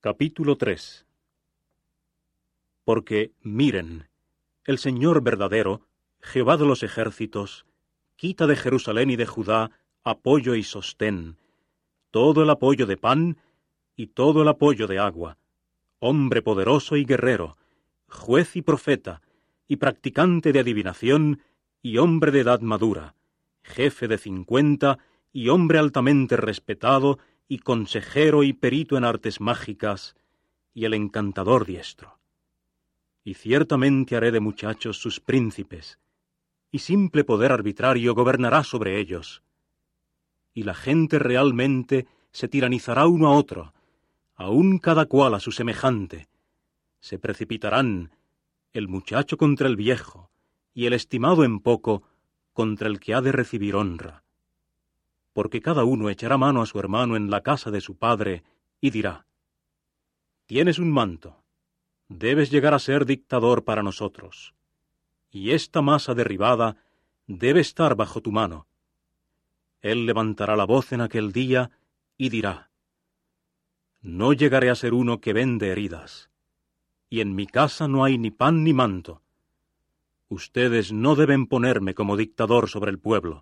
Capítulo 3. Porque, miren, el Señor verdadero, Jehová de los ejércitos, quita de Jerusalén y de Judá apoyo y sostén, todo el apoyo de pan y todo el apoyo de agua, hombre poderoso y guerrero, juez y profeta, y practicante de adivinación, y hombre de edad madura, jefe de 50, y hombre altamente respetado, y consejero y perito en artes mágicas, y el encantador diestro. Y ciertamente haré de muchachos sus príncipes, y simple poder arbitrario gobernará sobre ellos. Y la gente realmente se tiranizará uno a otro, aun cada cual a su semejante. Se precipitarán el muchacho contra el viejo, y el estimado en poco contra el que ha de recibir honra. Porque cada uno echará mano a su hermano en la casa de su padre, y dirá: «Tienes un manto, debes llegar a ser dictador para nosotros, y esta masa derribada debe estar bajo tu mano». Él levantará la voz en aquel día, y dirá: «No llegaré a ser uno que vende heridas, y en mi casa no hay ni pan ni manto. Ustedes no deben ponerme como dictador sobre el pueblo».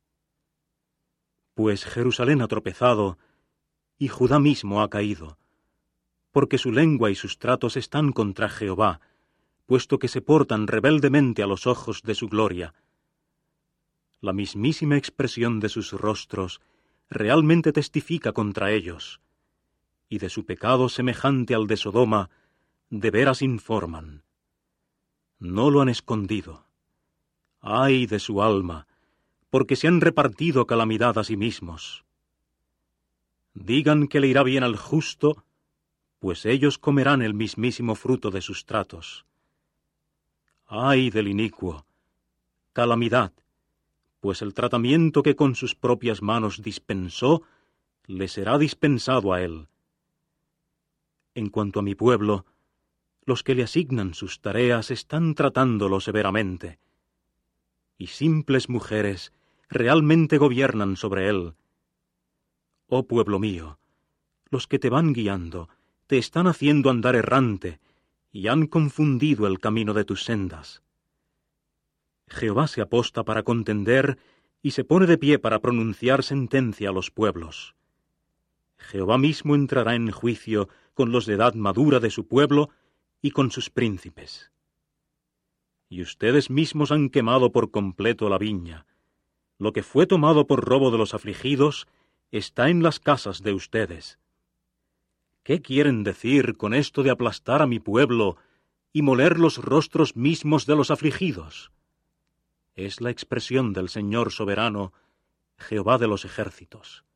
Pues Jerusalén ha tropezado, y Judá mismo ha caído, porque su lengua y sus tratos están contra Jehová, puesto que se portan rebeldemente a los ojos de su gloria. La mismísima expresión de sus rostros realmente testifica contra ellos, y de su pecado semejante al de Sodoma, de veras informan. No lo han escondido. ¡Ay de su alma! Porque se han repartido calamidad a sí mismos. Digan que le irá bien al justo, pues ellos comerán el mismísimo fruto de sus tratos. ¡Ay del inicuo! Calamidad, pues el tratamiento que con sus propias manos dispensó, le será dispensado a él. En cuanto a mi pueblo, los que le asignan sus tareas están tratándolo severamente, y simples mujeres realmente gobiernan sobre él. Oh pueblo mío, los que te van guiando te están haciendo andar errante, y han confundido el camino de tus sendas. Jehová se aposta para contender, y se pone de pie para pronunciar sentencia a los pueblos. Jehová mismo entrará en juicio con los de edad madura de su pueblo y con sus príncipes. Y ustedes mismos han quemado por completo la viña. Lo que fue tomado por robo de los afligidos está en las casas de ustedes. ¿Qué quieren decir con esto de aplastar a mi pueblo y moler los rostros mismos de los afligidos? Es la expresión del Señor soberano, Jehová de los ejércitos.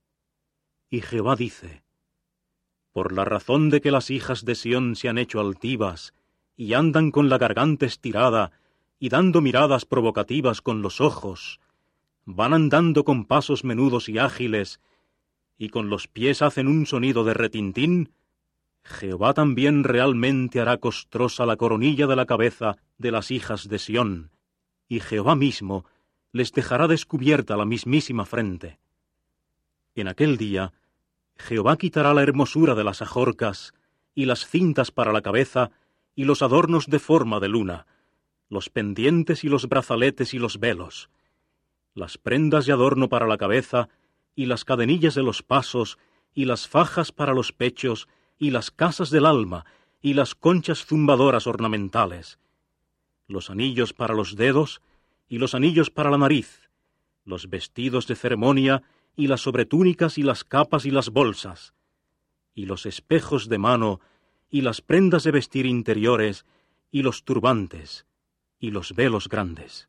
Y Jehová dice: por la razón de que las hijas de Sión se han hecho altivas, y andan con la garganta estirada, y dando miradas provocativas con los ojos, van andando con pasos menudos y ágiles, y con los pies hacen un sonido de retintín, Jehová también realmente hará costrosa la coronilla de la cabeza de las hijas de Sión, y Jehová mismo les dejará descubierta la mismísima frente. En aquel día, Jehová quitará la hermosura de las ajorcas, y las cintas para la cabeza, y los adornos de forma de luna, los pendientes y los brazaletes y los velos, las prendas de adorno para la cabeza, y las cadenillas de los pasos, y las fajas para los pechos, y las casas del alma, y las conchas zumbadoras ornamentales, los anillos para los dedos, y los anillos para la nariz, los vestidos de ceremonia, y las sobretúnicas, y las capas, y las bolsas, y los espejos de mano, y las prendas de vestir interiores, y los turbantes, y los velos grandes.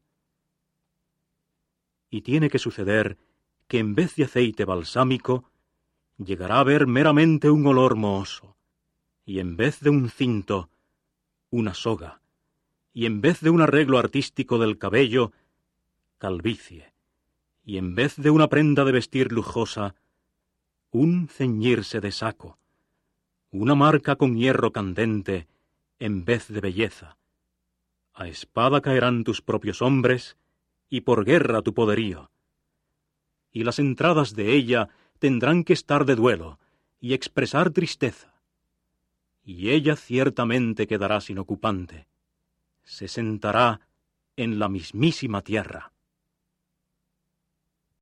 Y tiene que suceder que en vez de aceite balsámico, llegará a haber meramente un olor mohoso, y en vez de un cinto, una soga, y en vez de un arreglo artístico del cabello, calvicie, y en vez de una prenda de vestir lujosa, un ceñirse de saco, una marca con hierro candente, en vez de belleza. A espada caerán tus propios hombres, y por guerra tu poderío. Y las entradas de ella tendrán que estar de duelo, y expresar tristeza. y ella ciertamente quedará sin ocupante. Se sentará en la mismísima tierra.